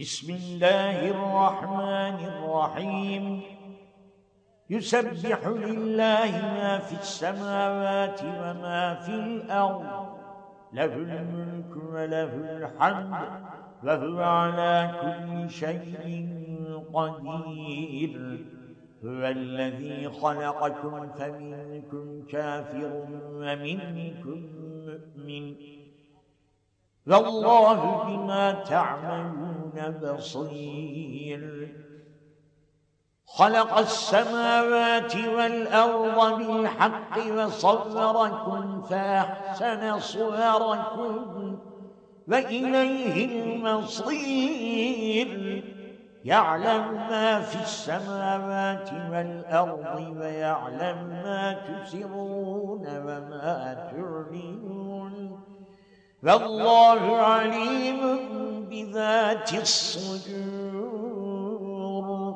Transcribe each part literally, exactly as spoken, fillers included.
بسم الله الرحمن الرحيم يسبح لله ما في السماوات وما في الأرض له الملك وله الحمد وهو على كل شيء قدير هو الذي خلقكم فمنكم كافر ومنكم مؤمن والله بما تعملون بصير خلق السماوات والأرض بالحق وصوركم فأحسن صوركم وإليه المصير يعلم ما في السماوات والأرض ويعلم ما تسرون وما تعلنون والله عليم بذات الصدور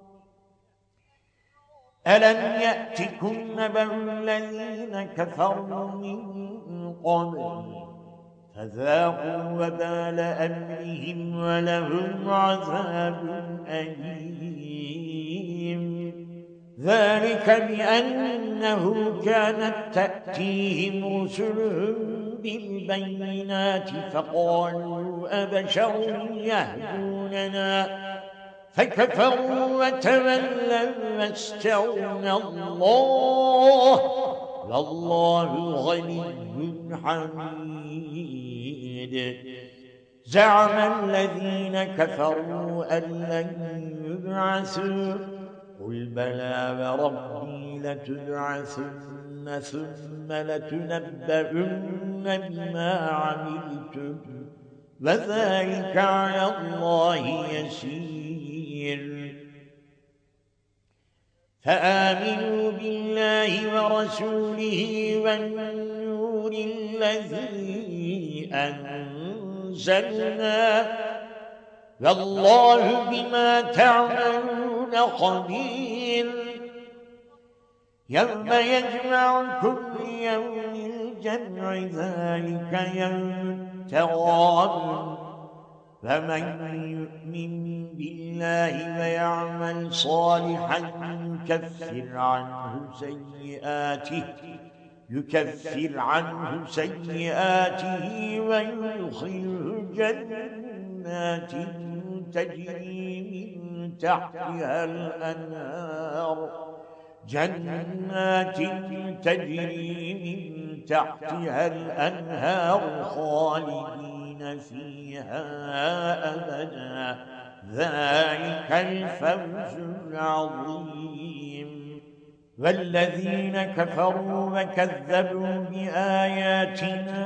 ألم يأتكم نبأ الذين كفروا من قبل فذاقوا وبال أمرهم ولهم عذاب أليم ذلك بأنه كانت تأتيهم رسلهم بالبينات فقالوا أبشر يهدوننا فكفروا وتولوا واستغنى الله والله غني حميد زعم الذين كفروا أن لن يبعثوا قل بلى وربي لتبعثن ثم لتنبؤن بما عملتم وذلك على الله يسير فآمنوا بالله ورسوله والنور الذي أنزلنا والله بما تعملون خبير يوم يجمعكم ليوم الجمع ذلك يوم التغابن فمن يؤمن بالله ويعمل صالحا يكفر عنه سيئاته يكفر عنه سيئاته ويدخله جنات تجري من تحتها الأنهار جنات تجري من تحتها الأنهار خالدين فيها أبدا ذلك الفوز العظيم والذين كفروا وكذبوا بآياتنا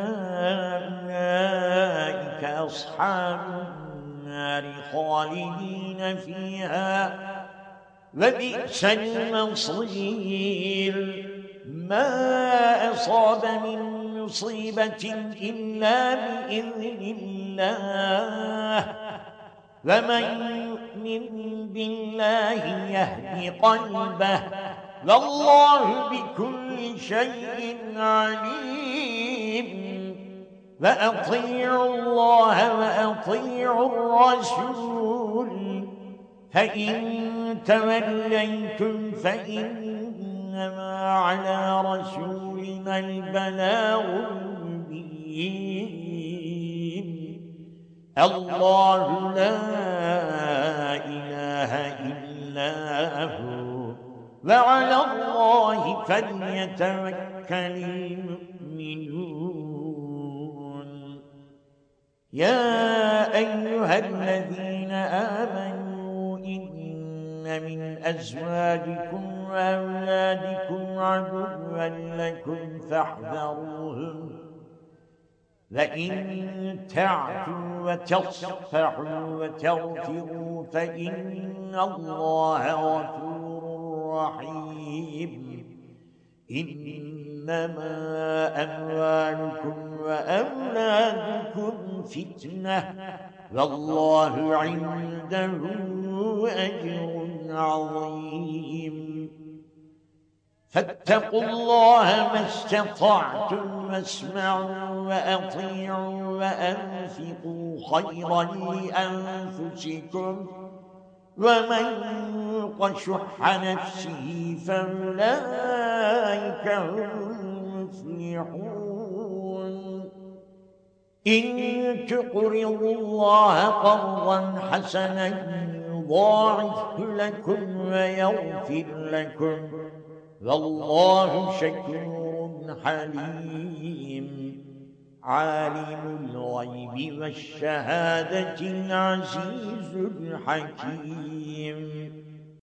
أولئك أصحاب النار خالدين فيها وبئس المصير ما أصاب من مصيبة إلا بإذن الله ومن يؤمن بالله يهد قلبه والله بكل شيء عليم وأطيعوا الله وأطيعوا الرسول فإن توليتم فإنما على رسولنا البلاغ المبين الله لا إله إلا هو وعلى الله فليتوكل المؤمنون يا أيها الذين آمنوا إن من أزواجكم وأولادكم عدوا لكم فاحذروهم وإن تعفوا وتصفحوا وتغفروا فإن الله غفور رحيم إنما أموالكم وأولادكم فتنة والله عنده أجر عظيم فاتقوا الله ما استطعتم واسمعوا وأطيعوا وأنفقوا خيرا لأنفسكم ومن يوق شح نفسه فأولئك هم المفلحون إن تقرضوا الله قرضا حسنا يضاعف لكم ويغفر لكم والله شكور حليم عالم الغيب والشهادة العزيز الحكيم